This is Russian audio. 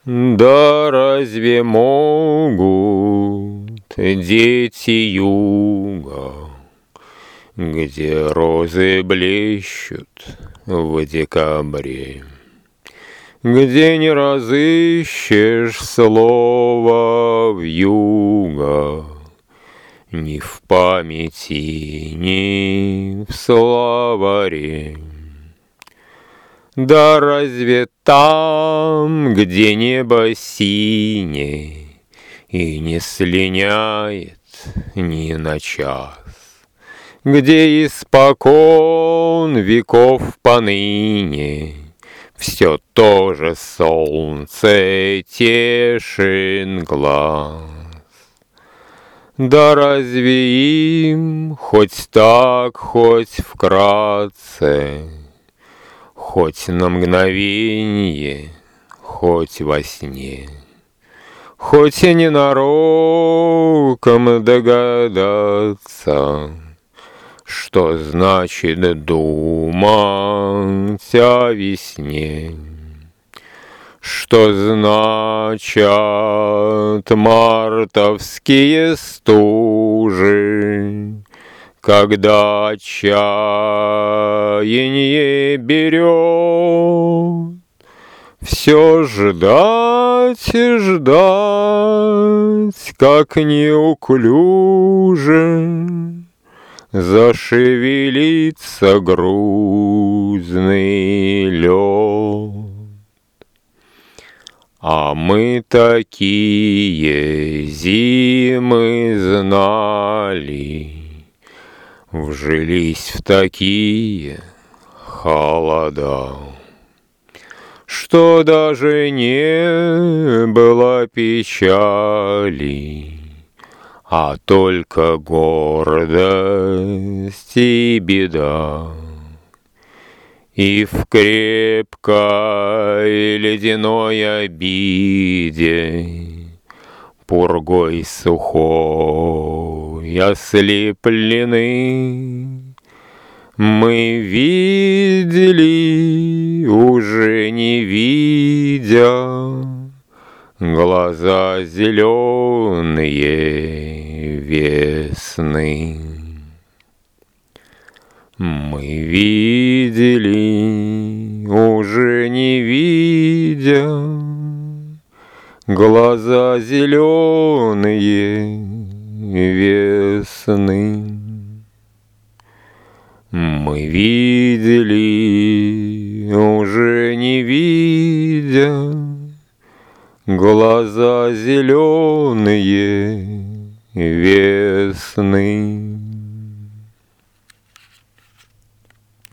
Да разве могут дети юга, где розы блещут в декабре, где не разыщешь слова вьюга ни в памяти, ни в словаре. Да разве там, где небо синее и не слиняет ни на час, где испокон веков поныне все то же солнце тешит глаз, да разве им хоть так, хоть вкратце, хоть на мгновенье, хоть во сне, хоть и ненароком догадаться, что значит думать о весне, что значат мартовские стужи, когда отчаяние берет, все ждать и ждать, как неуклюже зашевелится грузный лед. А мы такие зимы знали, вжились в такие холода, что даже не было печали, а только гордость и беда. И в крепкой ледяной обиде, пургой сухой ослеплены, мы видели, уже не видя, глаза зеленые весны. Мы видели, уже не видя, глаза зеленые весны. Мы видели, уже не видя, глаза зеленые весны.